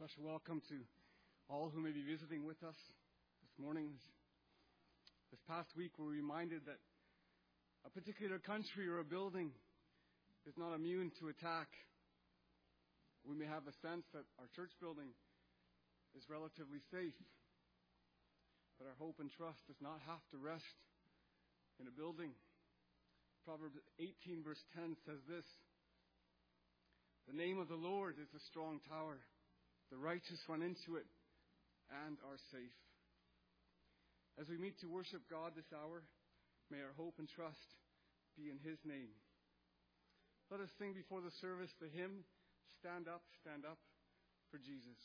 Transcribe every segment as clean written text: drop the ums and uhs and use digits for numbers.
special welcome to all who may be visiting with us this morning. This past week, we're reminded that a particular country or a building is not immune to attack. We may have a sense that our church building is relatively safe, but our hope and trust does not have to rest in a building. Proverbs 18 verse 10 says this: "The name of the Lord is a strong tower. The righteous run into it and are safe." As we meet to worship God this hour, may our hope and trust be in His name. Let us sing before the service the hymn, Stand Up for Jesus.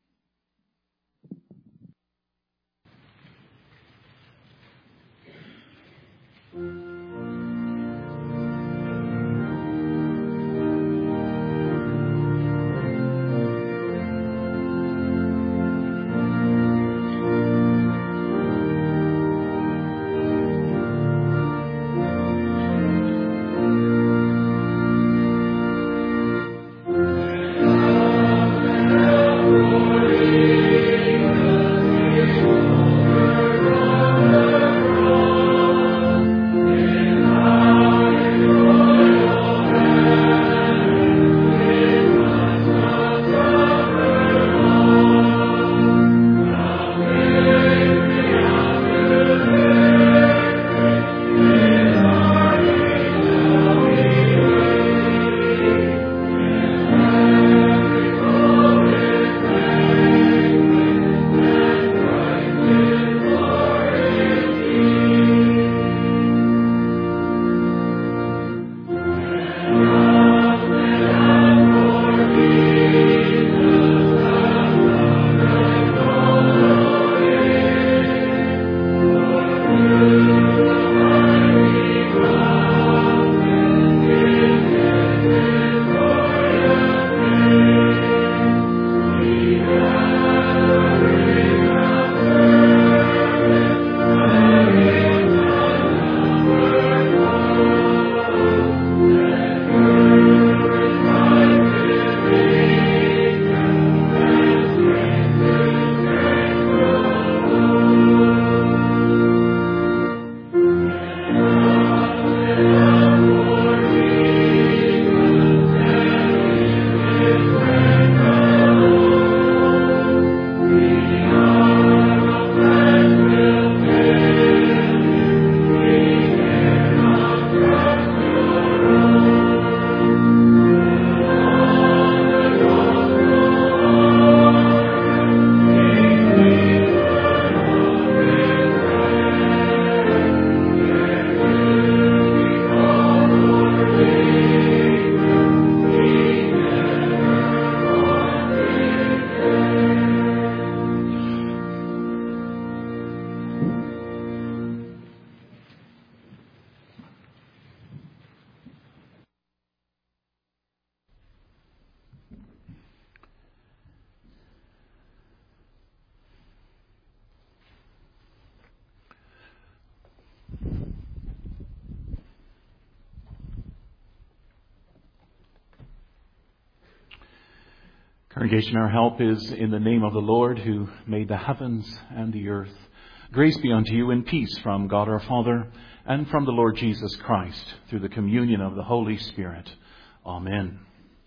Congregation, our help is in the name of the Lord who made the heavens and the earth. Grace be unto you and peace from God our Father and from the Lord Jesus Christ through the communion of the Holy Spirit. Amen.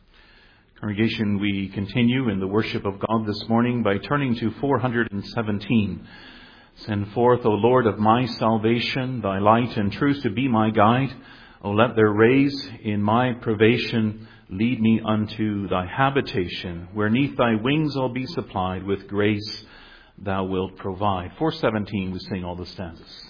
Congregation, we continue in the worship of God this morning by turning to 417. Send forth, O Lord of my salvation, thy light and truth to be my guide. O let their rays in my privation lead me unto thy habitation, where neath thy wings I'll be supplied with grace thou wilt provide. 417, we sing all the stanzas.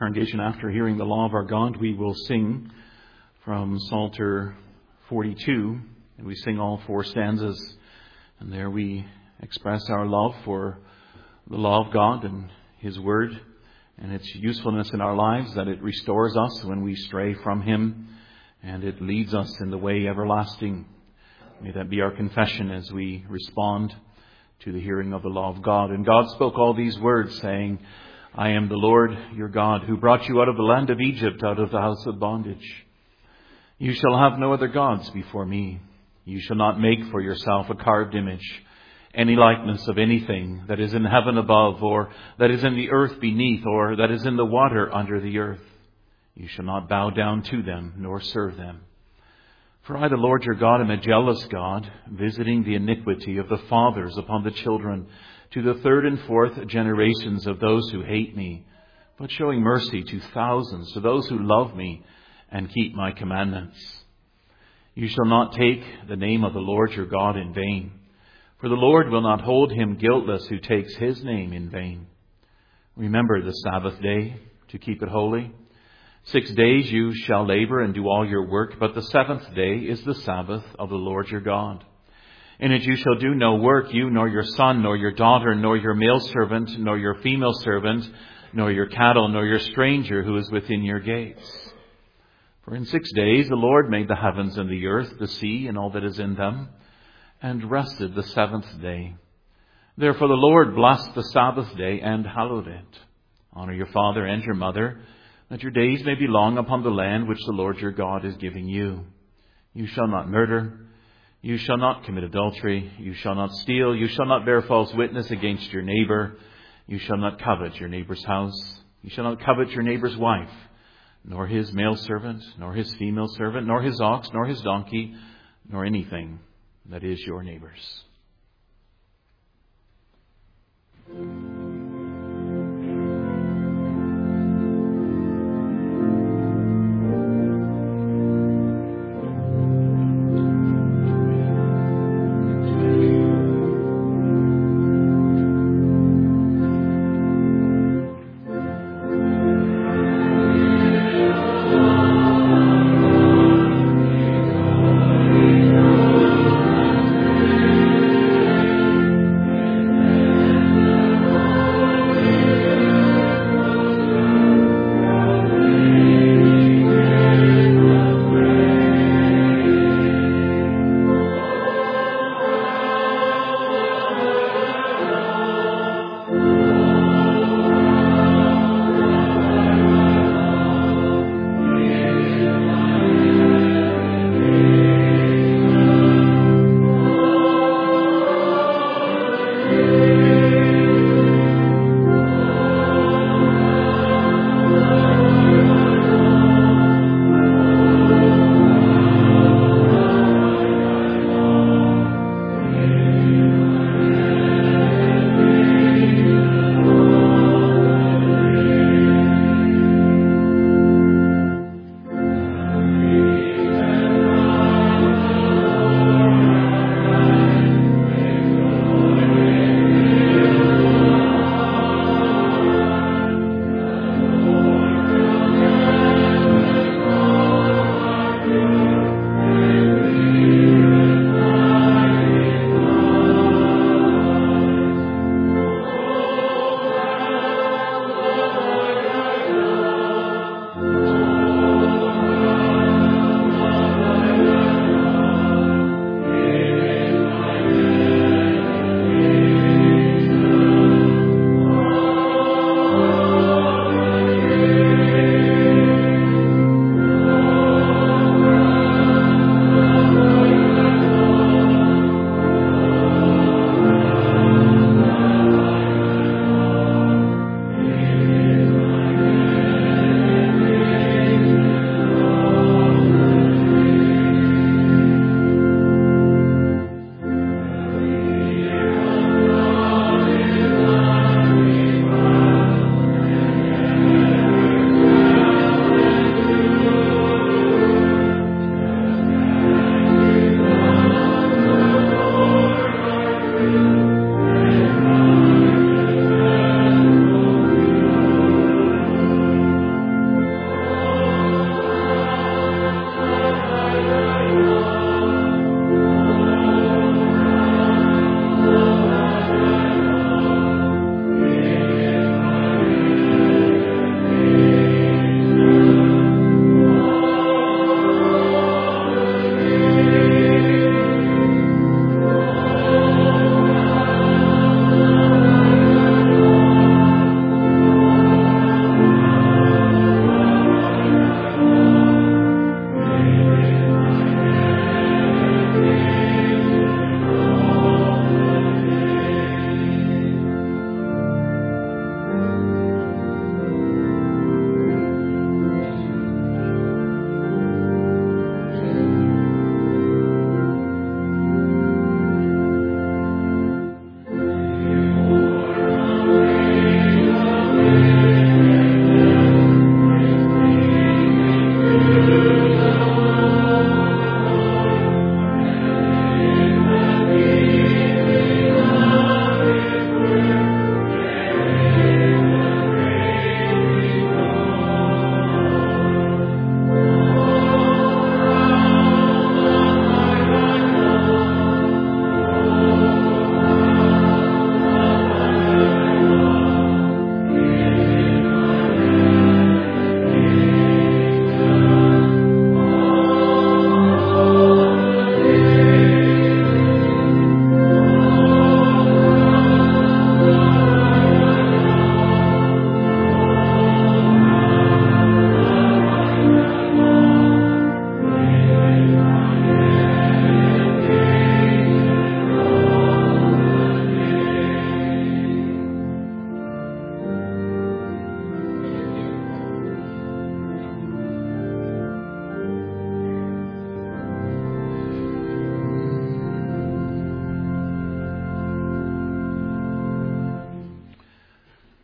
Congregation, after hearing the law of our God, we will sing from Psalter 42, and we sing all 4 stanzas, and there we express our love for the law of God and His Word and its usefulness in our lives, that it restores us when we stray from Him, and it leads us in the way everlasting. May that be our confession as we respond to the hearing of the law of God. And God spoke all these words, saying, I am the Lord your God, who brought you out of the land of Egypt, out of the house of bondage. You shall have no other gods before me. You shall not make for yourself a carved image, any likeness of anything that is in heaven above, or that is in the earth beneath, or that is in the water under the earth. You shall not bow down to them, nor serve them. For I, the Lord your God, am a jealous God, visiting the iniquity of the fathers upon the children, to the 3rd and 4th generations of those who hate me, but showing mercy to thousands, to those who love me and keep my commandments. You shall not take the name of the Lord your God in vain, for the Lord will not hold him guiltless who takes his name in vain. Remember the Sabbath day to keep it holy. 6 days you shall labor and do all your work, but the 7th day is the Sabbath of the Lord your God. In it you shall do no work, you, nor your son, nor your daughter, nor your male servant, nor your female servant, nor your cattle, nor your stranger who is within your gates. For in 6 days the Lord made the heavens and the earth, the sea, and all that is in them, and rested the 7th day. Therefore the Lord blessed the Sabbath day and hallowed it. Honor your father and your mother, that your days may be long upon the land which the Lord your God is giving you. You shall not murder. You shall not commit adultery. You shall not steal. You shall not bear false witness against your neighbor. You shall not covet your neighbor's house. You shall not covet your neighbor's wife, nor his male servant, nor his female servant, nor his ox, nor his donkey, nor anything that is your neighbor's.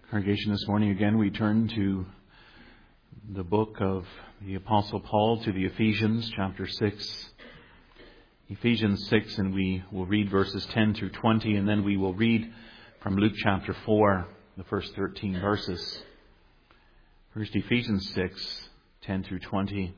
Congregation, this morning again we turn to the book of the Apostle Paul to the Ephesians, chapter 6. Ephesians 6, and we will read verses 10 through 20, and then we will read from Luke chapter 4, the first 13 verses. First, Ephesians 6, 10 through 20.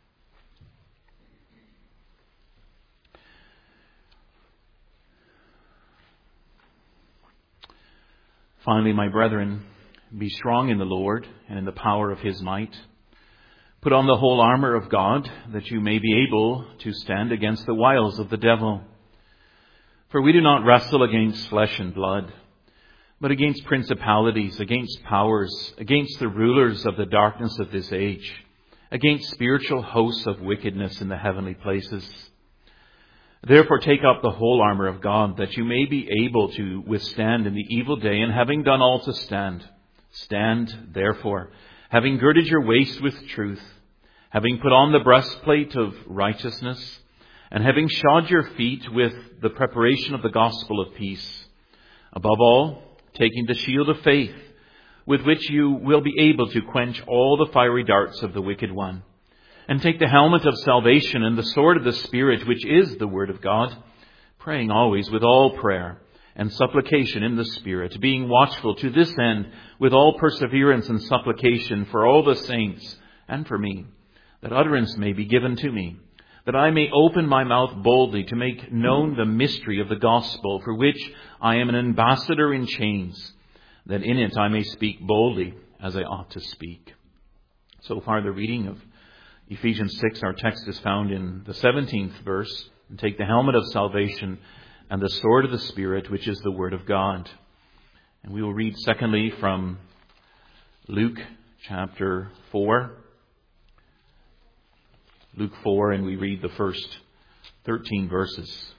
Finally, my brethren, be strong in the Lord and in the power of His might. Put on the whole armor of God, that you may be able to stand against the wiles of the devil. For we do not wrestle against flesh and blood, but against principalities, against powers, against the rulers of the darkness of this age, against spiritual hosts of wickedness in the heavenly places. Therefore take up the whole armor of God, that you may be able to withstand in the evil day, and having done all to stand. Stand, therefore, having girded your waist with truth, having put on the breastplate of righteousness, and having shod your feet with the preparation of the gospel of peace. Above all, taking the shield of faith, with which you will be able to quench all the fiery darts of the wicked one. And take the helmet of salvation and the sword of the Spirit, which is the Word of God, praying always with all prayer and supplication in the Spirit, being watchful to this end with all perseverance and supplication for all the saints and for me, that utterance may be given to me, that I may open my mouth boldly to make known the mystery of the gospel, for which I am an ambassador in chains, that in it I may speak boldly as I ought to speak. So far the reading of Ephesians 6, our text is found in the 17th verse. And take the helmet of salvation and the sword of the Spirit, which is the Word of God. And we will read secondly from Luke chapter 4. Luke 4, and we read the first 13 verses.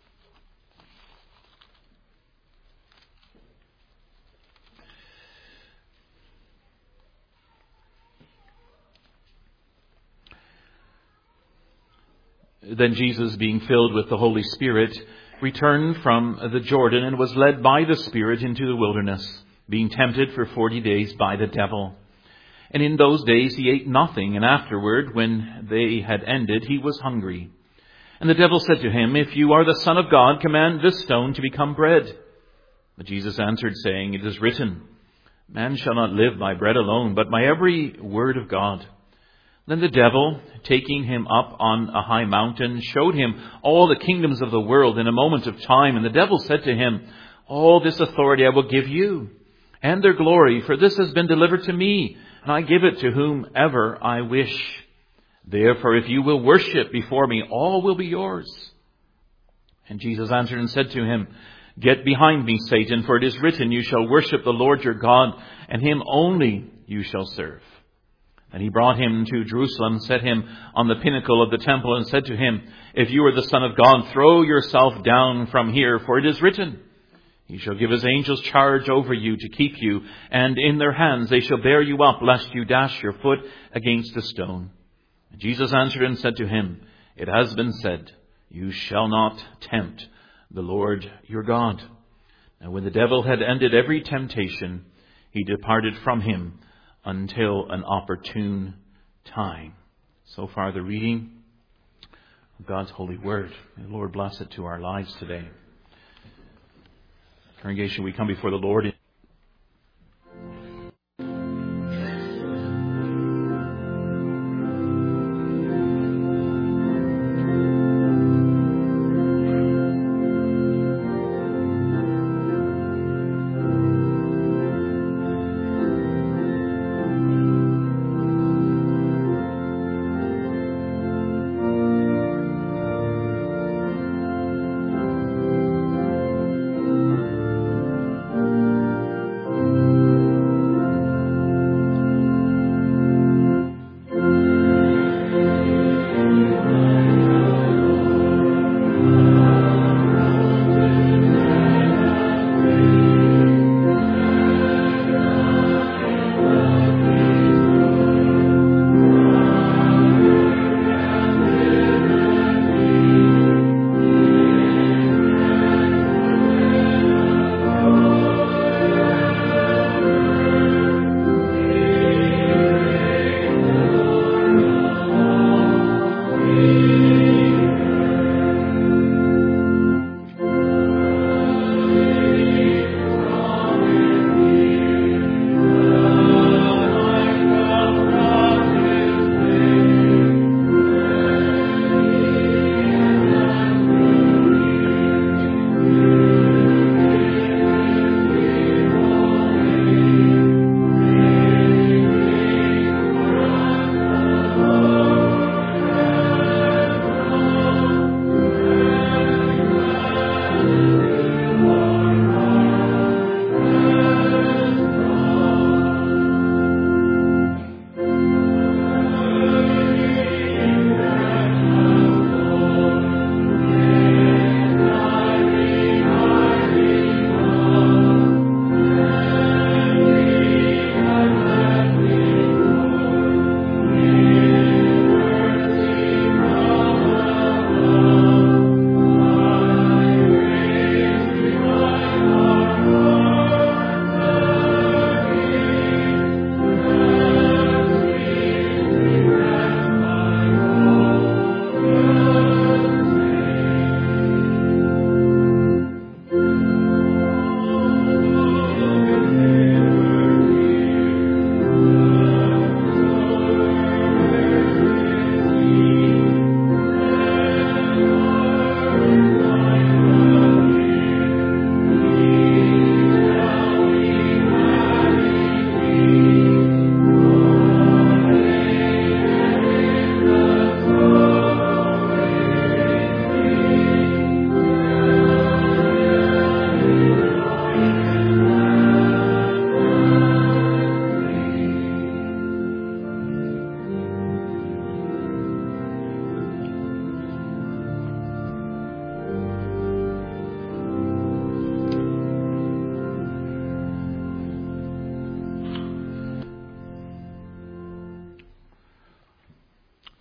Then Jesus, being filled with the Holy Spirit, returned from the Jordan and was led by the Spirit into the wilderness, being tempted for 40 days by the devil. And in those days he ate nothing, and afterward, when they had ended, he was hungry. And the devil said to him, If you are the Son of God, command this stone to become bread. But Jesus answered, saying, It is written, Man shall not live by bread alone, but by every word of God. Then the devil, taking him up on a high mountain, showed him all the kingdoms of the world in a moment of time. And the devil said to him, All this authority I will give you, and their glory, for this has been delivered to me, and I give it to whomever I wish. Therefore, if you will worship before me, all will be yours. And Jesus answered and said to him, Get behind me, Satan, for it is written, You shall worship the Lord your God, and him only you shall serve. And he brought him to Jerusalem, set him on the pinnacle of the temple, and said to him, If you are the Son of God, throw yourself down from here, for it is written, He shall give his angels charge over you to keep you, and in their hands they shall bear you up, lest you dash your foot against a stone. And Jesus answered and said to him, It has been said, You shall not tempt the Lord your God. And when the devil had ended every temptation, he departed from him until an opportune time. So far the reading of God's holy word. May the Lord bless it to our lives today. Congregation, we come before the Lord.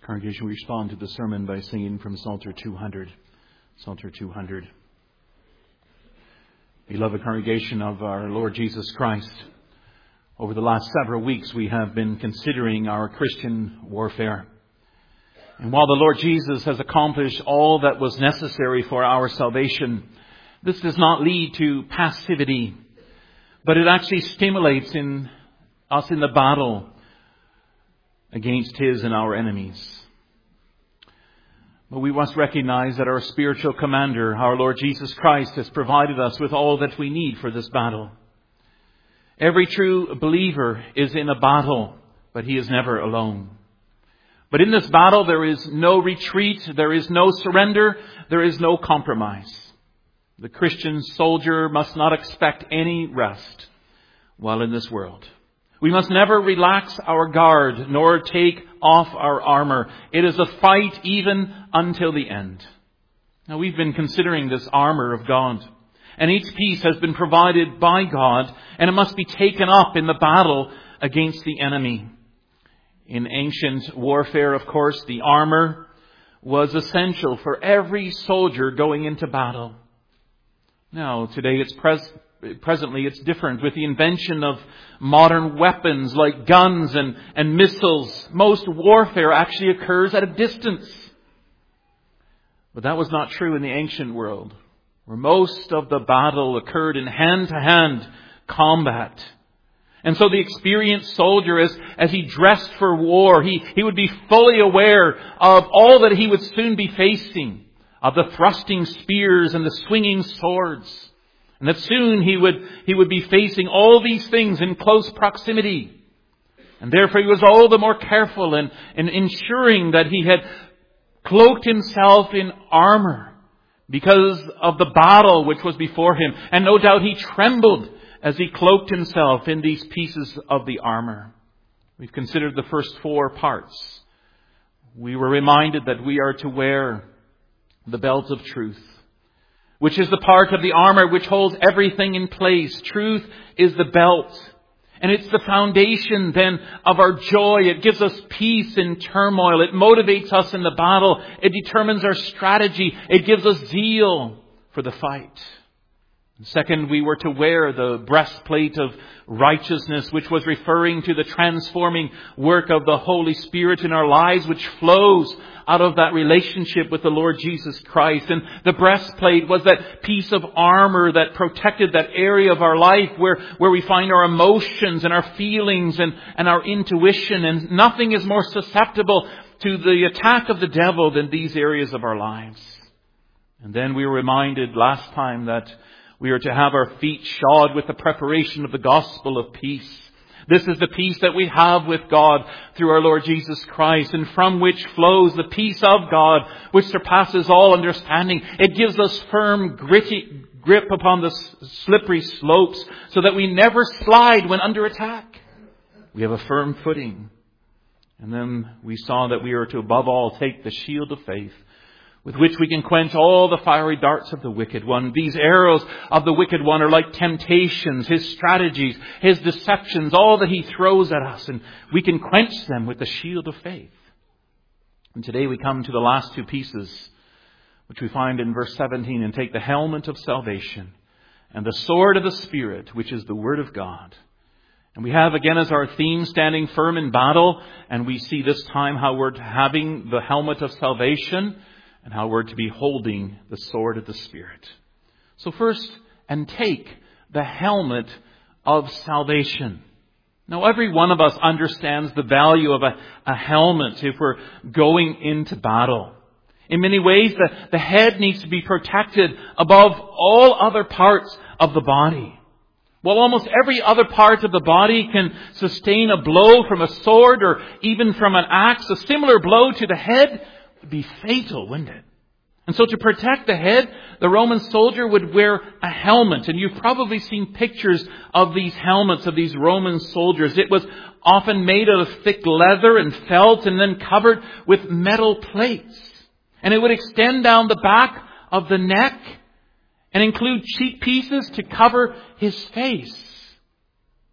Congregation, we respond to the sermon by singing from Psalter 200. Psalter 200. Beloved congregation of our Lord Jesus Christ, over the last several weeks we have been considering our Christian warfare. And while the Lord Jesus has accomplished all that was necessary for our salvation, this does not lead to passivity, but it actually stimulates us in the battle against His and our enemies. But we must recognize that our spiritual commander, our Lord Jesus Christ, has provided us with all that we need for this battle. Every true believer is in a battle, but he is never alone. But in this battle there is no retreat, there is no surrender, there is no compromise. The Christian soldier must not expect any rest while in this world. We must never relax our guard nor take off our armor. It is a fight even until the end. Now, we've been considering this armor of God, and each piece has been provided by God, and it must be taken up in the battle against the enemy. In ancient warfare, of course, the armor was essential for every soldier going into battle. Now, today presently it's different. With the invention of modern weapons like guns and missiles, most warfare actually occurs at a distance. But that was not true in the ancient world, where most of the battle occurred in hand-to-hand combat. And so the experienced soldier, as he dressed for war, he would be fully aware of all that he would soon be facing, of the thrusting spears and the swinging swords. And that soon he would be facing all these things in close proximity. And therefore he was all the more careful in ensuring that he had cloaked himself in armor because of the battle which was before him. And no doubt he trembled as he cloaked himself in these pieces of the armor. We've considered the first 4 parts. We were reminded that we are to wear the belt of truth, which is the part of the armor which holds everything in place. Truth is the belt. And it's the foundation then of our joy. It gives us peace in turmoil. It motivates us in the battle. It determines our strategy. It gives us zeal for the fight. And second, we were to wear the breastplate of righteousness, which was referring to the transforming work of the Holy Spirit in our lives, which flows out of that relationship with the Lord Jesus Christ. And the breastplate was that piece of armor that protected that area of our life where we find our emotions and our feelings and our intuition. And nothing is more susceptible to the attack of the devil than these areas of our lives. And then we were reminded last time that we are to have our feet shod with the preparation of the gospel of peace. This is the peace that we have with God through our Lord Jesus Christ, and from which flows the peace of God, which surpasses all understanding. It gives us firm, gritty grip upon the slippery slopes so that we never slide when under attack. We have a firm footing. And then we saw that we are to above all take the shield of faith, with which we can quench all the fiery darts of the wicked one. These arrows of the wicked one are like temptations, his strategies, his deceptions, all that he throws at us. And we can quench them with the shield of faith. And today we come to the last 2 pieces, which we find in verse 17, and take the helmet of salvation and the sword of the Spirit, which is the Word of God. And we have again as our theme standing firm in battle. And we see this time how we're having the helmet of salvation and how we're to be holding the sword of the Spirit. So first, and take the helmet of salvation. Now, every one of us understands the value of a helmet if we're going into battle. In many ways, the head needs to be protected above all other parts of the body. While almost every other part of the body can sustain a blow from a sword or even from an axe, a similar blow to the head would be fatal, wouldn't it? And so to protect the head, the Roman soldier would wear a helmet. And you've probably seen pictures of these helmets of these Roman soldiers. It was often made out of thick leather and felt and then covered with metal plates. And it would extend down the back of the neck and include cheek pieces to cover his face.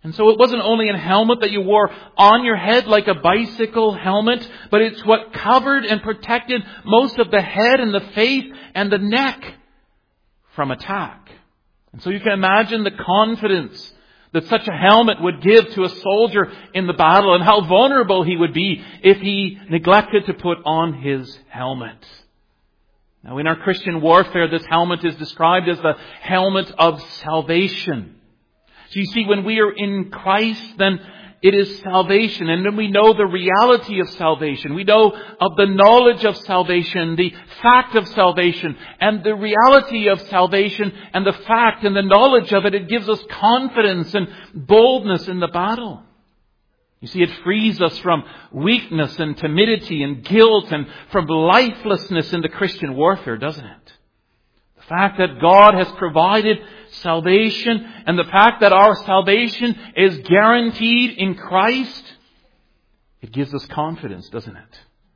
And so it wasn't only a helmet that you wore on your head like a bicycle helmet, but it's what covered and protected most of the head and the face and the neck from attack. And so you can imagine the confidence that such a helmet would give to a soldier in the battle, and how vulnerable he would be if he neglected to put on his helmet. Now, in our Christian warfare, this helmet is described as the helmet of salvation. So you see, when we are in Christ, then it is salvation. And then we know the reality of salvation. We know of the knowledge of salvation, the fact of salvation, and the reality of salvation, and the fact and the knowledge of it. It gives us confidence and boldness in the battle. You see, it frees us from weakness and timidity and guilt and from lifelessness in the Christian warfare, doesn't it? The fact that God has provided salvation and the fact that our salvation is guaranteed in Christ, it gives us confidence, doesn't it?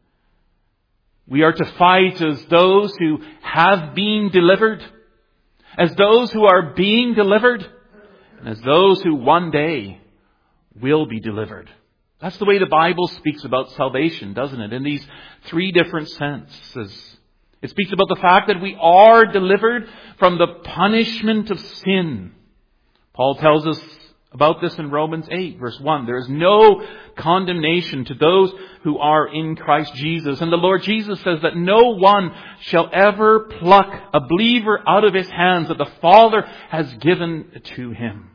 We are to fight as those who have been delivered, as those who are being delivered, and as those who one day will be delivered. That's the way the Bible speaks about salvation, doesn't it? In these three different senses. It speaks about the fact that we are delivered from the punishment of sin. Paul tells us about this in Romans 8, verse 1. There is no condemnation to those who are in Christ Jesus. And the Lord Jesus says that no one shall ever pluck a believer out of his hands that the Father has given to him.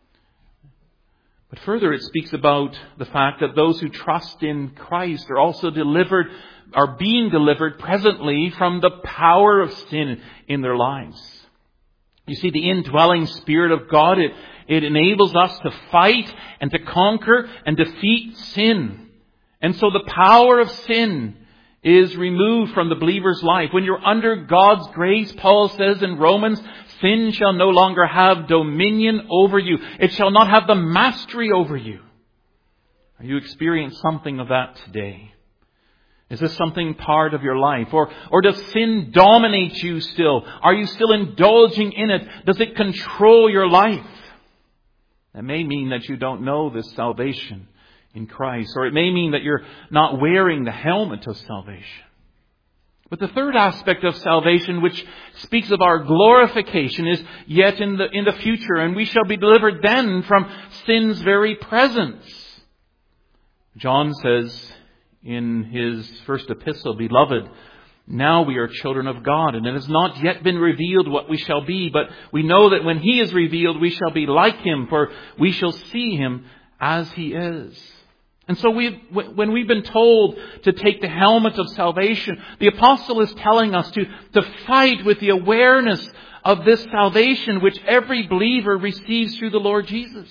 But further, it speaks about the fact that those who trust in Christ are also are being delivered presently from the power of sin in their lives. You see, the indwelling Spirit of God, it enables us to fight and to conquer and defeat sin. And so the power of sin is removed from the believer's life. When you're under God's grace, Paul says in Romans, sin shall no longer have dominion over you. It shall not have the mastery over you. Are you experiencing something of that today? Is this something part of your life? Or does sin dominate you still? Are you still indulging in it? Does it control your life? That may mean that you don't know this salvation in Christ. Or it may mean that you're not wearing the helmet of salvation. But the third aspect of salvation, which speaks of our glorification, is yet in the future. And we shall be delivered then from sin's very presence. John says in his first epistle, Beloved, now we are children of God, and it has not yet been revealed what we shall be, but we know that when He is revealed, we shall be like Him, for we shall see Him as He is. And so when we've been told to take the helmet of salvation, the apostle is telling us to fight with the awareness of this salvation which every believer receives through the Lord Jesus.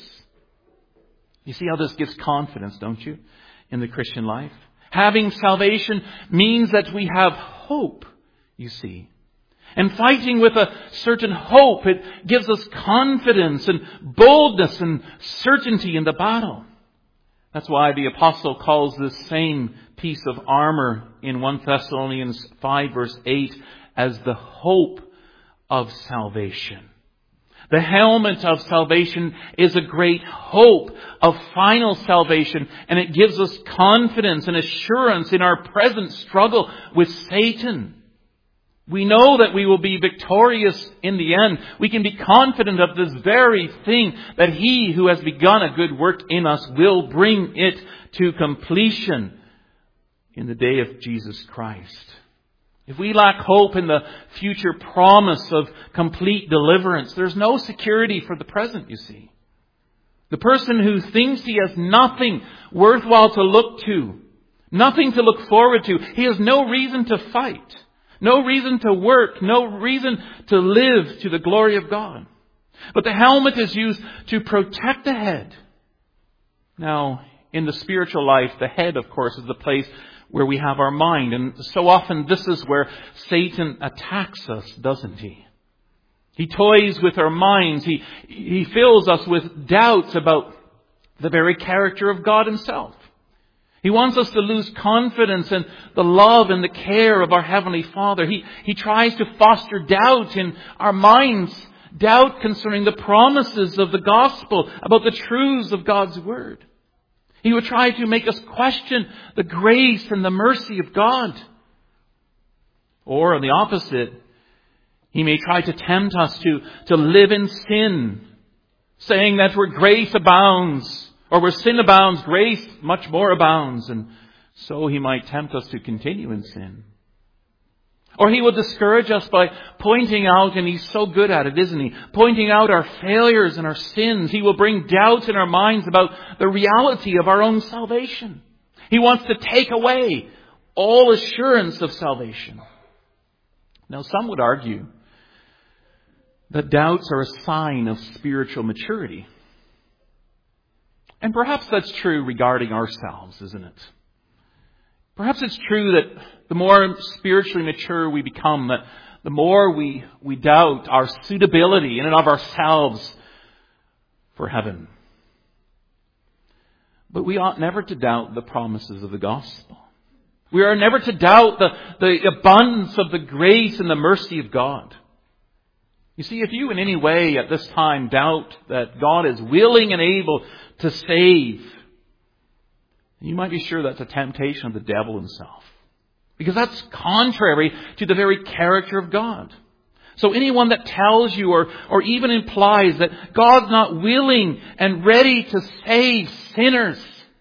You see how this gives confidence, don't you, in the Christian life? Having salvation means that we have hope, you see. And fighting with a certain hope, it gives us confidence and boldness and certainty in the battle. That's why the apostle calls this same piece of armor in 1 Thessalonians 5 verse 8 as the hope of salvation. The helmet of salvation is a great hope of final salvation, and it gives us confidence and assurance in our present struggle with Satan. We know that we will be victorious in the end. We can be confident of this very thing, that He who has begun a good work in us will bring it to completion in the day of Jesus Christ. If we lack hope in the future promise of complete deliverance, there's no security for the present, you see. The person who thinks he has nothing worthwhile to look to, nothing to look forward to, he has no reason to fight, no reason to work, no reason to live to the glory of God. But the helmet is used to protect the head. Now, in the spiritual life, the head, of course, is the place where we have our mind. And so often this is where Satan attacks us, doesn't he? He toys with our minds. He fills us with doubts about the very character of God Himself. He wants us to lose confidence in the love and the care of our Heavenly Father. He tries to foster doubt in our minds doubt concerning the promises of the gospel, about the truths of God's Word. He would try to make us question the grace and the mercy of God. Or on the opposite, he may try to tempt us to live in sin, saying that where grace abounds, or where sin abounds, grace much more abounds. And so he might tempt us to continue in sin. Or he will discourage us by pointing out, and he's so good at it, isn't he? Pointing out our failures and our sins. He will bring doubts in our minds about the reality of our own salvation. He wants to take away all assurance of salvation. Now, some would argue that doubts are a sign of spiritual maturity. And perhaps that's true regarding ourselves, isn't it? Perhaps it's true that the more spiritually mature we become, that the more we doubt our suitability in and of ourselves for heaven. But we ought never to doubt the promises of the gospel. We are never to doubt the abundance of the grace and the mercy of God. You see, if you in any way at this time doubt that God is willing and able to save, you might be sure that's a temptation of the devil himself. Because that's contrary to the very character of God. So anyone that tells you or even implies that God's not willing and ready to save sinners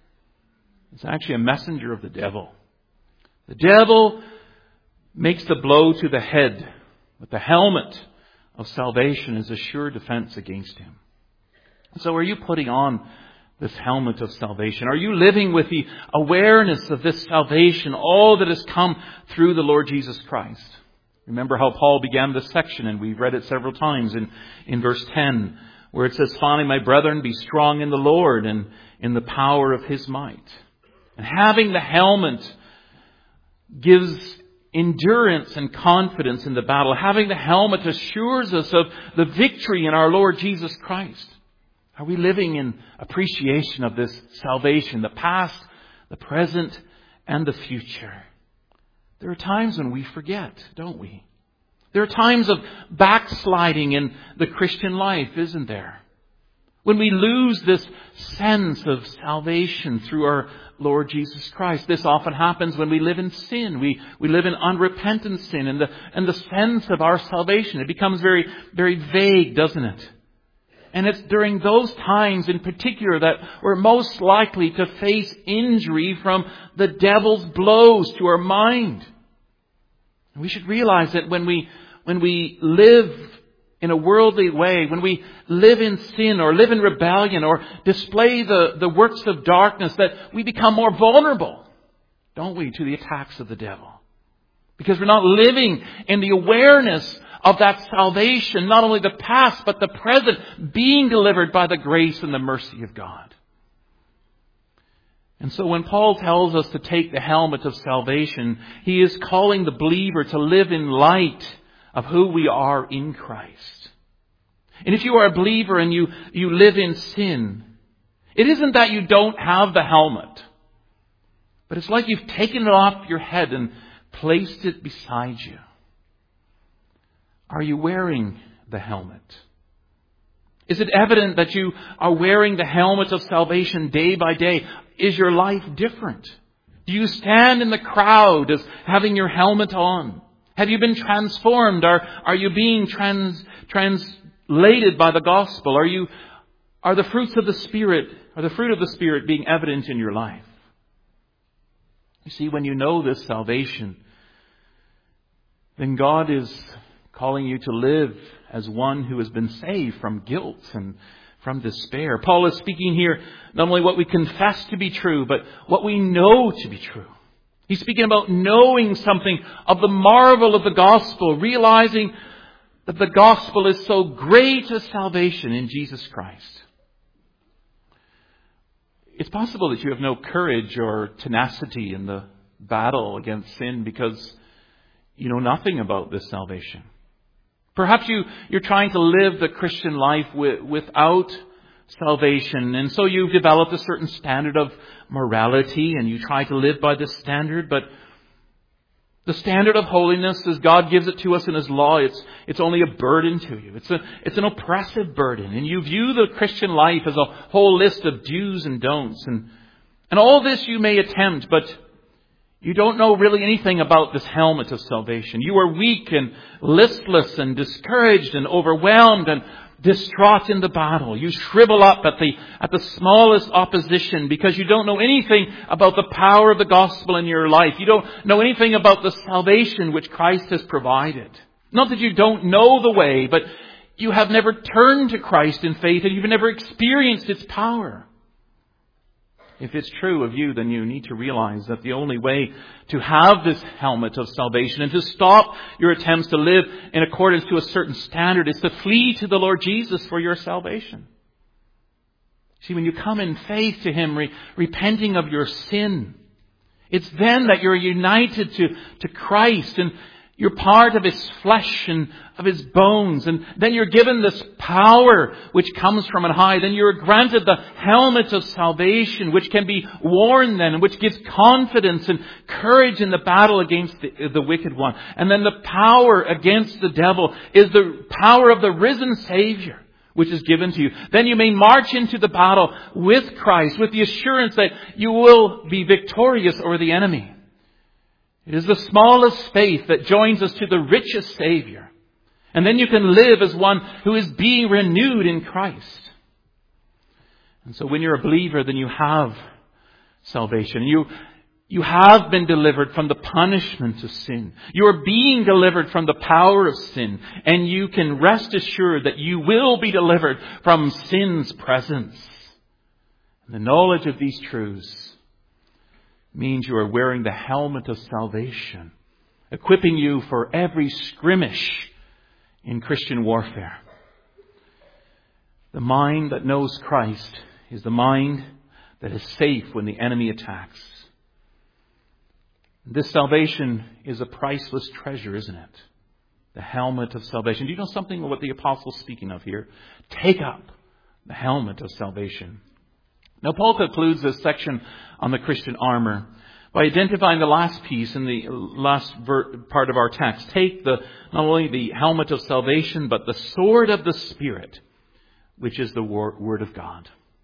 is actually a messenger of the devil. The devil makes the blow to the head, but the helmet of salvation is a sure defense against him. So are you putting on this helmet of salvation? Are you living with the awareness of this salvation, all that has come through the Lord Jesus Christ? Remember how Paul began this section, and we've read it several times in verse 10, where it says, "Finally, my brethren, be strong in the Lord and in the power of His might." And having the helmet gives endurance and confidence in the battle. Having the helmet assures us of the victory in our Lord Jesus Christ. Are we living in appreciation of this salvation, the past, the present, and the future? There are times when we forget, don't we? There are times of backsliding in the Christian life, isn't there? When we lose this sense of salvation through our Lord Jesus Christ. This often happens when we live in sin. We live in unrepentant sin, and the sense of our salvation, it becomes very, very vague, doesn't it? And it's during those times in particular that we're most likely to face injury from the devil's blows to our mind. And we should realize that when we live in a worldly way, when we live in sin or live in rebellion or display the works of darkness, that we become more vulnerable, don't we, to the attacks of the devil. Because we're not living in the awareness of that salvation, not only the past, but the present, being delivered by the grace and the mercy of God. And so when Paul tells us to take the helmet of salvation, he is calling the believer to live in light of who we are in Christ. And if you are a believer and you live in sin, it isn't that you don't have the helmet, but it's like you've taken it off your head and placed it beside you. Are you wearing the helmet? Is it evident that you are wearing the helmet of salvation day by day? Is your life different? Do you stand in the crowd as having your helmet on? Have you been transformed? Are you being translated by the gospel? Are the fruits of the Spirit, or the fruit of the Spirit being evident in your life? You see, when you know this salvation, then God is calling you to live as one who has been saved from guilt and from despair. Paul is speaking here not only what we confess to be true, but what we know to be true. He's speaking about knowing something of the marvel of the gospel, realizing that the gospel is so great a salvation in Jesus Christ. It's possible that you have no courage or tenacity in the battle against sin because you know nothing about this salvation. Perhaps you're trying to live the Christian life without salvation, and so you've developed a certain standard of morality and you try to live by this standard, but The standard of holiness, as God gives it to us in His law, it's only a burden to you. It's an oppressive burden. And you view the Christian life as a whole list of do's and don'ts. And all this you may attempt, but you don't know really anything about this helmet of salvation. You are weak and listless and discouraged and overwhelmed and distraught in the battle. You shrivel up at the smallest opposition because you don't know anything about the power of the gospel in your life. You don't know anything about the salvation which Christ has provided. Not that you don't know the way, but you have never turned to Christ in faith and you've never experienced its power. If it's true of you, then you need to realize that the only way to have this helmet of salvation and to stop your attempts to live in accordance to a certain standard is to flee to the Lord Jesus for your salvation. See, when you come in faith to Him, repenting of your sin, it's then that you're united to Christ and you're part of His flesh and of His bones. And then you're given this power which comes from on high. Then you're granted the helmet of salvation which can be worn then and which gives confidence and courage in the battle against the wicked one. And then the power against the devil is the power of the risen Savior which is given to you. Then you may march into the battle with Christ with the assurance that you will be victorious over the enemy. It is the smallest faith that joins us to the richest Savior. And then you can live as one who is being renewed in Christ. And so when you're a believer, then you have salvation. You have been delivered from the punishment of sin. You are being delivered from the power of sin. And you can rest assured that you will be delivered from sin's presence. And the knowledge of these truths means you are wearing the helmet of salvation, equipping you for every skirmish in Christian warfare. The mind that knows Christ is the mind that is safe when the enemy attacks. This salvation is a priceless treasure, isn't it? The helmet of salvation. Do you know something of what the apostle's speaking of here? Take up the helmet of salvation. Now, Paul concludes this section on the Christian armor by identifying the last piece in the last part of our text. Take not only the helmet of salvation, but the sword of the Spirit, which is the Word of God.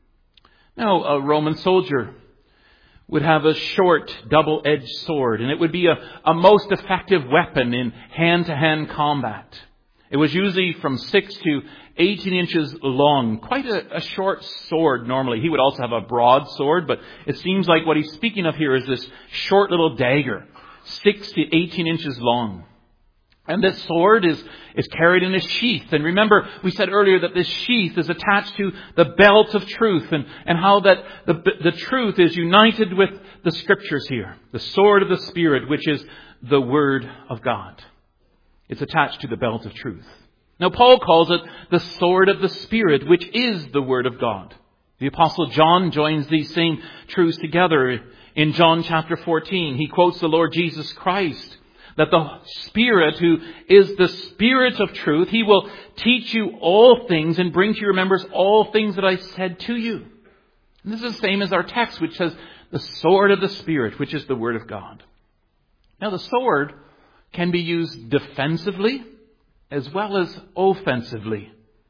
Now, a Roman soldier would have a short, double-edged sword, and it would be a most effective weapon in hand-to-hand combat. It was usually from 6 to 18 inches long. Quite a short sword normally. He would also have a broad sword, but it seems like what he's speaking of here is this short little dagger, 6 to 18 inches long. And this sword is carried in a sheath. And remember, we said earlier that this sheath is attached to the belt of truth and how that the truth is united with the Scriptures here. The sword of the Spirit, which is the Word of God. It's attached to the belt of truth. Now, Paul calls it the sword of the Spirit, which is the Word of God. The Apostle John joins these same truths together in John chapter 14. He quotes the Lord Jesus Christ, that the Spirit, who is the Spirit of truth, He will teach you all things and bring to your remembrance all things that I said to you. And this is the same as our text, which says the sword of the Spirit, which is the Word of God. Now, the sword can be used defensively as well as offensively.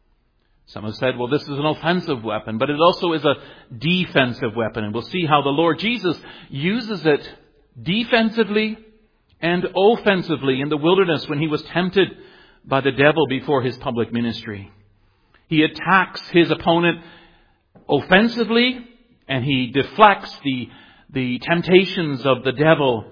Some have said, well, this is an offensive weapon, but it also is a defensive weapon. And we'll see how the Lord Jesus uses it defensively and offensively in the wilderness when He was tempted by the devil before His public ministry. He attacks His opponent offensively, and He deflects the temptations of the devil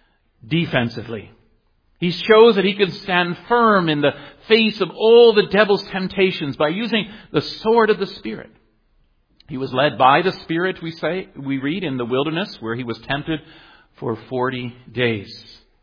defensively. He shows that He can stand firm in the face of all the devil's temptations by using the sword of the Spirit. He was led by the Spirit, we read, in the wilderness where He was tempted for 40 days.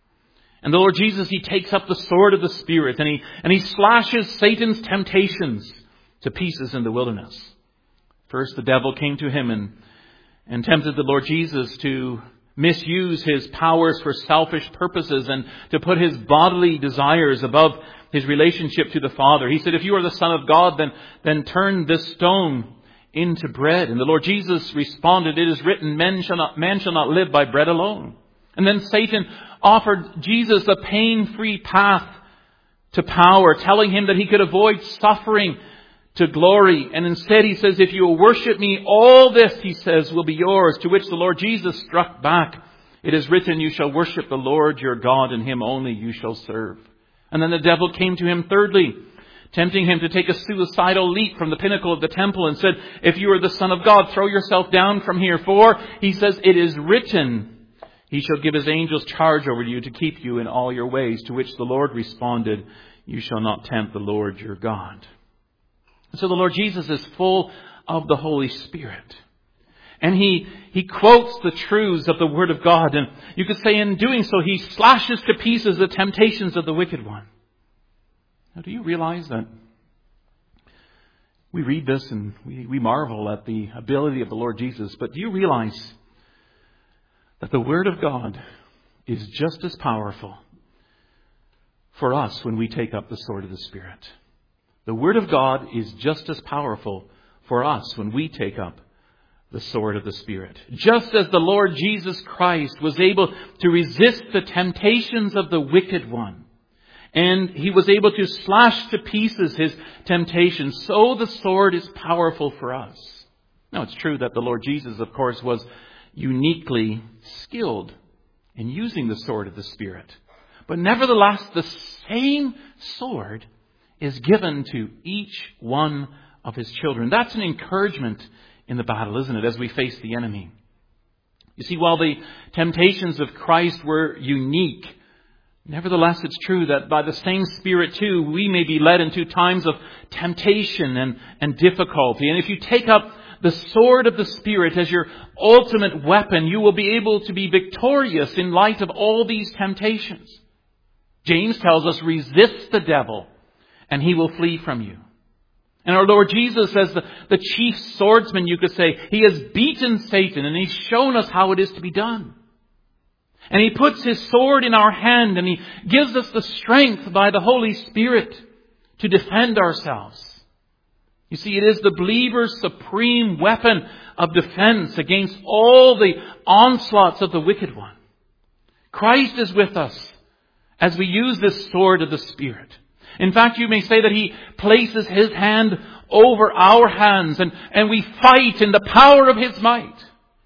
And the Lord Jesus, He takes up the sword of the Spirit and he slashes Satan's temptations to pieces in the wilderness. First, the devil came to Him and tempted the Lord Jesus to misuse His powers for selfish purposes and to put His bodily desires above His relationship to the Father. He said, if you are the Son of God, then turn this stone into bread. And the Lord Jesus responded, it is written, man shall not live by bread alone, And then Satan offered Jesus a pain-free path to power, telling him that he could avoid suffering to glory. And instead he says, if you will worship me, all this, he says, will be yours. To which the Lord Jesus struck back, it is written, you shall worship the Lord your God, and him only you shall serve. And then the devil came to him thirdly, tempting him to take a suicidal leap from the pinnacle of the temple, and said, if you are the Son of God, throw yourself down from here. For, he says, it is written, he shall give his angels charge over you to keep you in all your ways. To which the Lord responded, you shall not tempt the Lord your God. So the Lord Jesus is full of the Holy Spirit. And he quotes the truths of the Word of God. And you could say in doing so, he slashes to pieces the temptations of the wicked one. Now, do you realize that we read this and we marvel at the ability of the Lord Jesus? But do you realize that the Word of God is just as powerful for us when we take up the sword of the Spirit? The Word of God is just as powerful for us when we take up the sword of the Spirit. Just as the Lord Jesus Christ was able to resist the temptations of the wicked one, and he was able to slash to pieces his temptations, so the sword is powerful for us. Now, it's true that the Lord Jesus, of course, was uniquely skilled in using the sword of the Spirit. But nevertheless, the same sword is given to each one of his children. That's an encouragement in the battle, isn't it, as we face the enemy? You see, while the temptations of Christ were unique, nevertheless, it's true that by the same Spirit, too, we may be led into times of temptation and difficulty. And if you take up the sword of the Spirit as your ultimate weapon, you will be able to be victorious in light of all these temptations. James tells us, resist the devil, and he will flee from you. And our Lord Jesus, as the chief swordsman, you could say, he has beaten Satan, and he's shown us how it is to be done. And he puts his sword in our hand, and he gives us the strength by the Holy Spirit to defend ourselves. You see, it is the believer's supreme weapon of defense against all the onslaughts of the wicked one. Christ is with us as we use this sword of the Spirit. In fact, you may say that he places his hand over our hands, and we fight in the power of his might.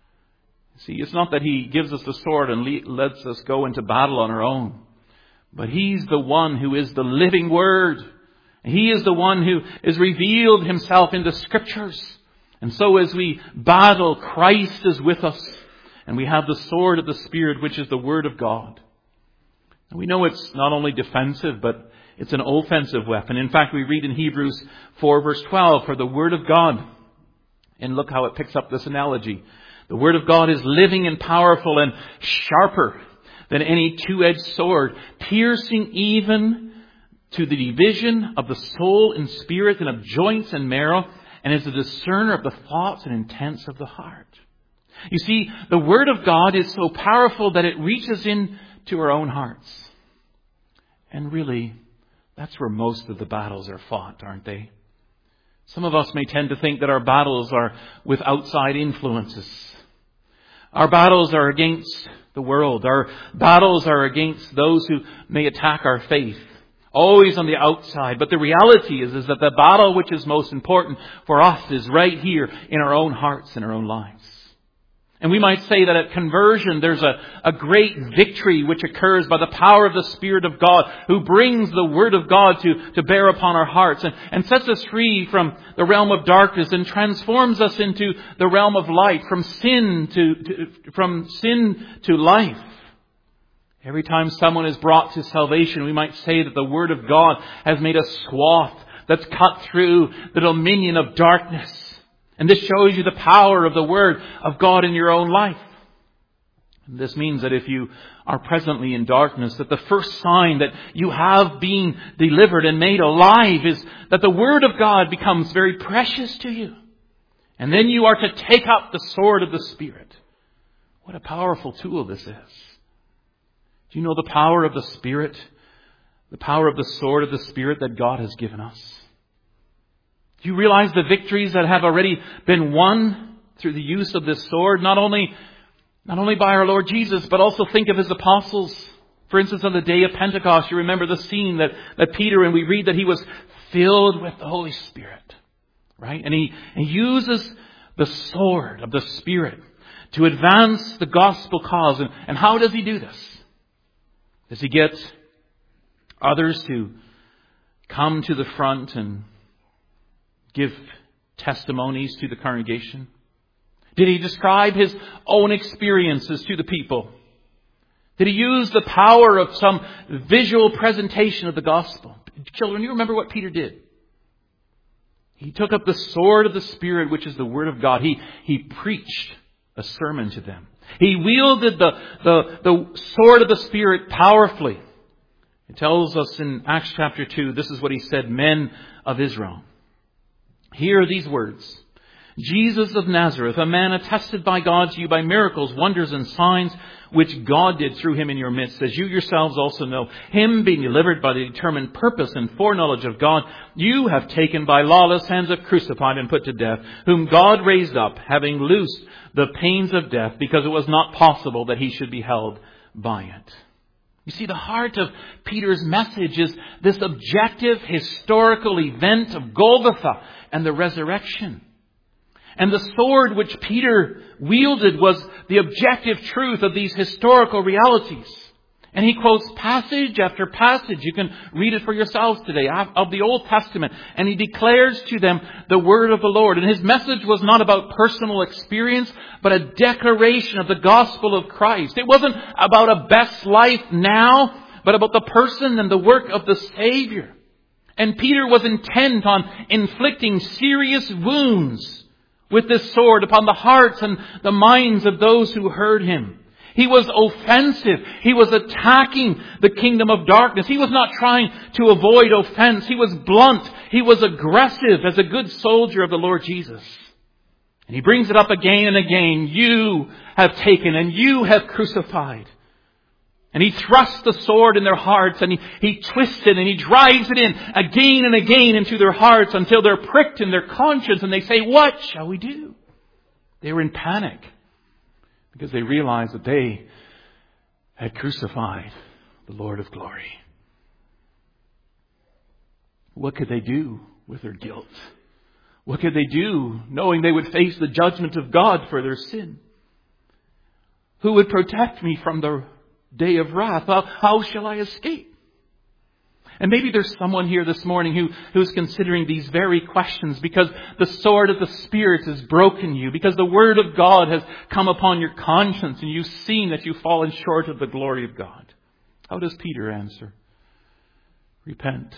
See, it's not that he gives us the sword and lets us go into battle on our own. But he's the one who is the living Word. He is the one who has revealed himself in the Scriptures. And so as we battle, Christ is with us. And we have the sword of the Spirit, which is the Word of God. And we know it's not only defensive, but it's an offensive weapon. In fact, we read in Hebrews 4 verse 12, for the Word of God, and look how it picks up this analogy. The Word of God is living and powerful and sharper than any two-edged sword, piercing even to the division of the soul and spirit and of joints and marrow, and is a discerner of the thoughts and intents of the heart. You see, the Word of God is so powerful that it reaches into our own hearts. And really, that's where most of the battles are fought, aren't they? Some of us may tend to think that our battles are with outside influences. Our battles are against the world. Our battles are against those who may attack our faith. Always on the outside. But the reality is that the battle which is most important for us is right here in our own hearts and our own lives. And we might say that at conversion there's a great victory which occurs by the power of the Spirit of God, who brings the Word of God to bear upon our hearts and sets us free from the realm of darkness and transforms us into the realm of light, from sin to life. Every time someone is brought to salvation, we might say that the Word of God has made a swath that's cut through the dominion of darkness. And this shows you the power of the Word of God in your own life. And this means that if you are presently in darkness, that the first sign that you have been delivered and made alive is that the Word of God becomes very precious to you. And then you are to take up the sword of the Spirit. What a powerful tool this is. Do you know the power of the Spirit? The power of the sword of the Spirit that God has given us? Do you realize the victories that have already been won through the use of this sword? Not only Not only by our Lord Jesus, but also think of His apostles. For instance, on the day of Pentecost, you remember the scene that Peter, and we read that he was filled with the Holy Spirit. Right? And he uses the sword of the Spirit to advance the gospel cause. And how does he do this? Does he get others to come to the front and give testimonies to the congregation? Did he describe his own experiences to the people? Did he use the power of some visual presentation of the gospel? Children, you remember what Peter did? He took up the sword of the Spirit, which is the Word of God. He preached a sermon to them. He wielded the sword of the Spirit powerfully. It tells us in Acts chapter 2, this is what he said, men of Israel. Hear these words. Jesus of Nazareth, a man attested by God to you by miracles, wonders and signs, which God did through him in your midst, as you yourselves also know. Him being delivered by the determined purpose and foreknowledge of God, you have taken by lawless hands have crucified and put to death, whom God raised up, having loosed the pains of death, because it was not possible that he should be held by it. You see, the heart of Peter's message is this objective historical event of Golgotha and the resurrection. And the sword which Peter wielded was the objective truth of these historical realities. And he quotes passage after passage. You can read it for yourselves today of the Old Testament. And he declares to them the word of the Lord. And his message was not about personal experience, but a declaration of the gospel of Christ. It wasn't about a best life now, but about the person and the work of the Savior. And Peter was intent on inflicting serious wounds with this sword upon the hearts and the minds of those who heard him. He was offensive. He was attacking the kingdom of darkness. He was not trying to avoid offense. He was blunt. He was aggressive as a good soldier of the Lord Jesus. And he brings it up again and again. You have taken and you have crucified. And he thrusts the sword in their hearts, and he twists it and he drives it in again and again into their hearts until they're pricked in their conscience and they say, what shall we do? They were in panic because they realized that they had crucified the Lord of glory. What could they do with their guilt? What could they do knowing they would face the judgment of God for their sin? Who would protect me from the day of wrath? How shall I escape? And maybe there's someone here this morning who's considering these very questions because the sword of the Spirit has broken you, because the Word of God has come upon your conscience and you've seen that you've fallen short of the glory of God. How does Peter answer? Repent.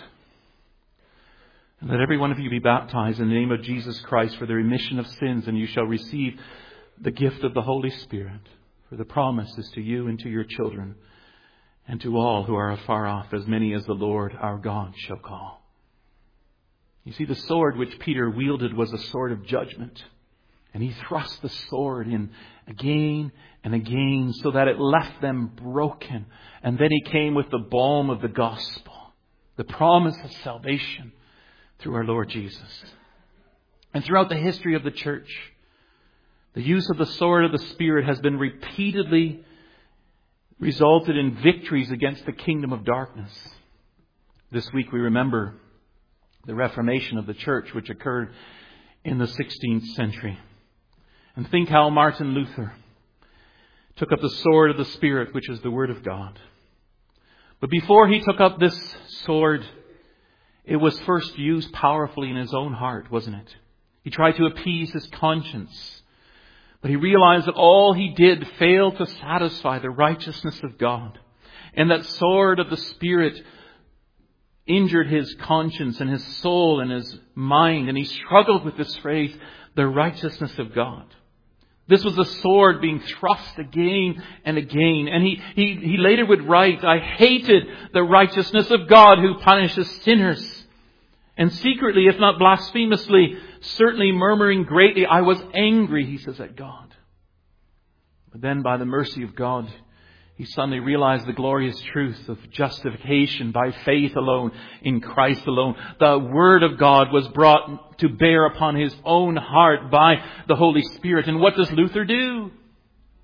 And let every one of you be baptized in the name of Jesus Christ for the remission of sins, and you shall receive the gift of the Holy Spirit. For the promise is to you and to your children and to all who are afar off, as many as the Lord our God shall call. You see, the sword which Peter wielded was a sword of judgment. And he thrust the sword in again and again so that it left them broken. And then he came with the balm of the gospel, the promise of salvation through our Lord Jesus. And throughout the history of the church, the use of the sword of the Spirit has been repeatedly resulted in victories against the kingdom of darkness. This week we remember the Reformation of the church, which occurred in the 16th century. And think how Martin Luther took up the sword of the Spirit, which is the Word of God. But before he took up this sword, it was first used powerfully in his own heart, wasn't it? He tried to appease his conscience. But he realized that all he did failed to satisfy the righteousness of God. And that sword of the Spirit injured his conscience and his soul and his mind. And he struggled with this phrase, the righteousness of God. This was a sword being thrust again and again. And he later would write, I hated the righteousness of God who punishes sinners. And secretly, if not blasphemously, certainly murmuring greatly, I was angry, he says, at God. But then by the mercy of God, he suddenly realized the glorious truth of justification by faith alone, in Christ alone. The Word of God was brought to bear upon his own heart by the Holy Spirit. And what does Luther do?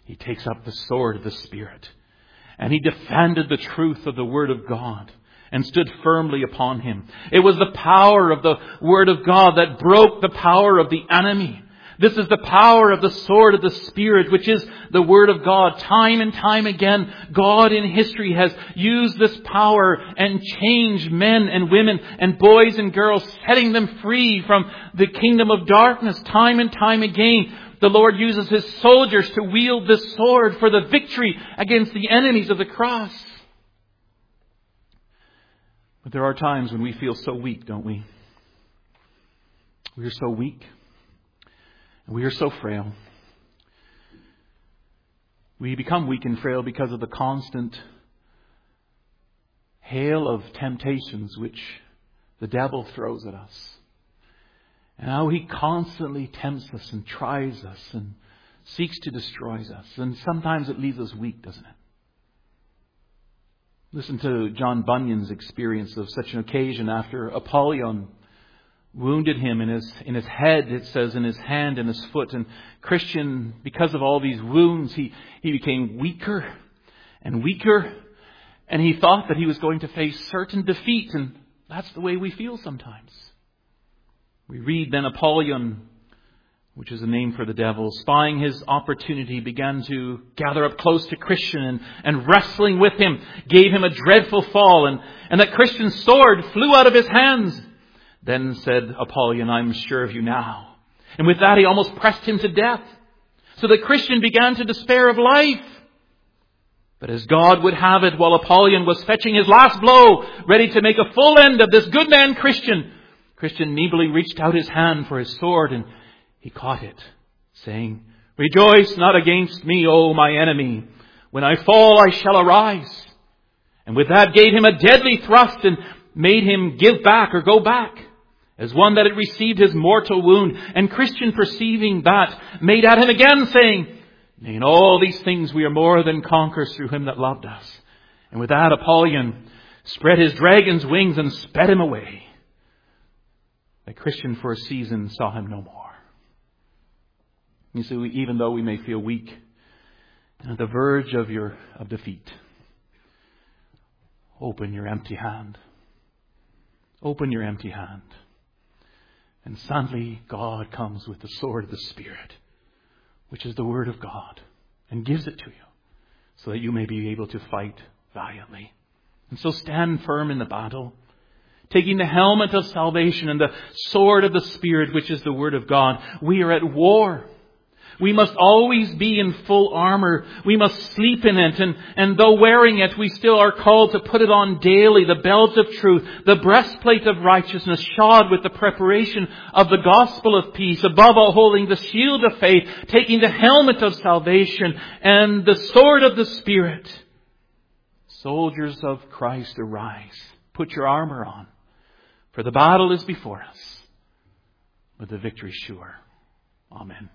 he takes up the sword of the Spirit. And he defended the truth of the Word of God and stood firmly upon him. It was the power of the Word of God that broke the power of the enemy. This is the power of the sword of the Spirit, which is the Word of God. Time and time again, God in history has used this power and changed men and women and boys and girls, setting them free from the kingdom of darkness. Time and time again, the Lord uses His soldiers to wield this sword for the victory against the enemies of the cross. But there are times when we feel so weak, don't we? We are so weak. And we are so frail. We become weak and frail because of the constant hail of temptations which the devil throws at us. And how he constantly tempts us and tries us and seeks to destroy us. And sometimes it leaves us weak, doesn't it? Listen to John Bunyan's experience of such an occasion after Apollyon wounded him in his head, it says, in his hand and his foot. And Christian, because of all these wounds, he became weaker and weaker. And he thought that he was going to face certain defeat. And that's the way we feel sometimes. We read then Apollyon, which is a name for the devil, spying his opportunity, began to gather up close to Christian and wrestling with him, gave him a dreadful fall. And that Christian's sword flew out of his hands. Then said Apollyon, I'm sure of you now. And with that he almost pressed him to death. So the Christian began to despair of life. But as God would have it, while Apollyon was fetching his last blow, ready to make a full end of this good man Christian feebly reached out his hand for his sword, and he caught it, saying, Rejoice not against me, O my enemy. When I fall, I shall arise. And with that gave him a deadly thrust and made him give back or go back, as one that had received his mortal wound. And Christian, perceiving that, made at him again, saying, Nay, in all these things we are more than conquerors through him that loved us. And with that Apollyon spread his dragon's wings and sped him away. The Christian for a season saw him no more. You see, even though we may feel weak and at the verge of defeat, open your empty hand. Open your empty hand. And suddenly God comes with the sword of the Spirit, which is the Word of God, and gives it to you so that you may be able to fight valiantly. And so stand firm in the battle, taking the helmet of salvation and the sword of the Spirit, which is the Word of God. We are at war. We must always be in full armor. We must sleep in it. And though wearing it, we still are called to put it on daily. The belt of truth, the breastplate of righteousness, shod with the preparation of the gospel of peace. Above all, holding the shield of faith, taking the helmet of salvation and the sword of the Spirit. Soldiers of Christ, arise. Put your armor on. For the battle is before us, but the victory sure. Amen.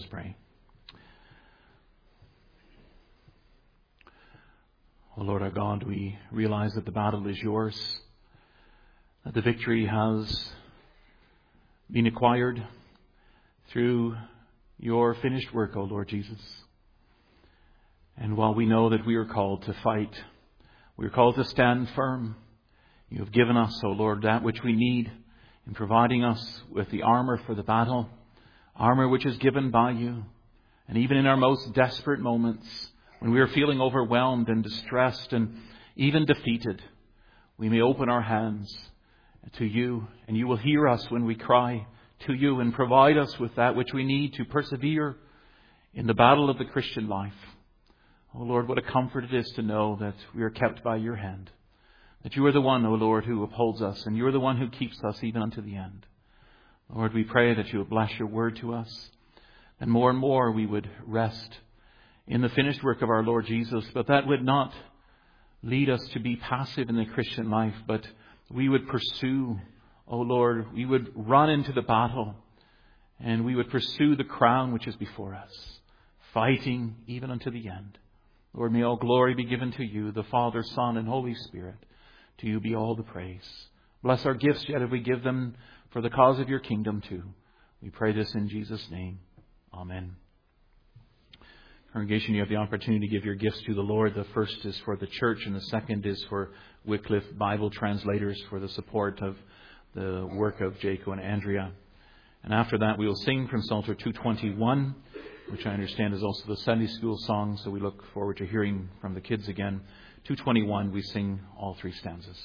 us pray. O Lord our God, we realize that the battle is yours, that the victory has been acquired through your finished work, O Lord Jesus. And while we know that we are called to fight, we are called to stand firm, you have given us, O Lord, that which we need in providing us with the armor for the battle, armor which is given by you. And even in our most desperate moments, when we are feeling overwhelmed and distressed and even defeated, we may open our hands to you, and you will hear us when we cry to you and provide us with that which we need to persevere in the battle of the Christian life. Oh Lord, what a comfort it is to know that we are kept by your hand, that you are the one, O Lord, who upholds us, and you are the one who keeps us even unto the end. Lord, we pray that you would bless your word to us, and more we would rest in the finished work of our Lord Jesus, but that would not lead us to be passive in the Christian life, but we would pursue, O Lord, we would run into the battle, and we would pursue the crown which is before us, fighting even unto the end. Lord, may all glory be given to you, the Father, Son, and Holy Spirit. To you be all the praise. Bless our gifts, yet if we give them for the cause of your kingdom too. We pray this in Jesus' name. Amen. Congregation, you have the opportunity to give your gifts to the Lord. The first is for the church, and the second is for Wycliffe Bible translators for the support of the work of Jaco and Andrea. And after that, we will sing from Psalter 221, which I understand is also the Sunday school song, so we look forward to hearing from the kids again. 221, we sing all three stanzas.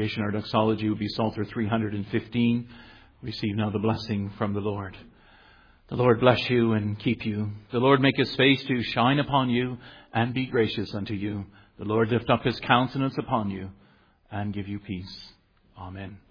congregation, our doxology would be Psalter 315. Receive now the blessing from the Lord. The Lord bless you and keep you. The Lord make his face to shine upon you and be gracious unto you. The Lord lift up his countenance upon you and give you peace. Amen.